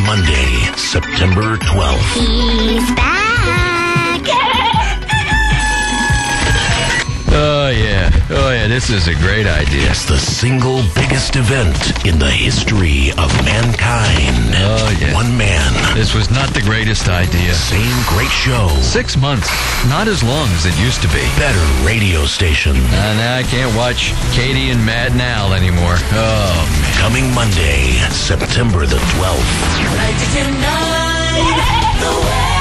Monday, September 12th. He's back. Oh, yeah, this is a great idea. It's the single biggest event in the history of mankind. Oh, yeah. One man. This was not the greatest idea. Same great show. 6 months. Not as long as it used to be. Better radio station. Now I can't watch Katie and Matt and Al anymore. Oh, man. Coming Monday, September the 12th. Tonight, the way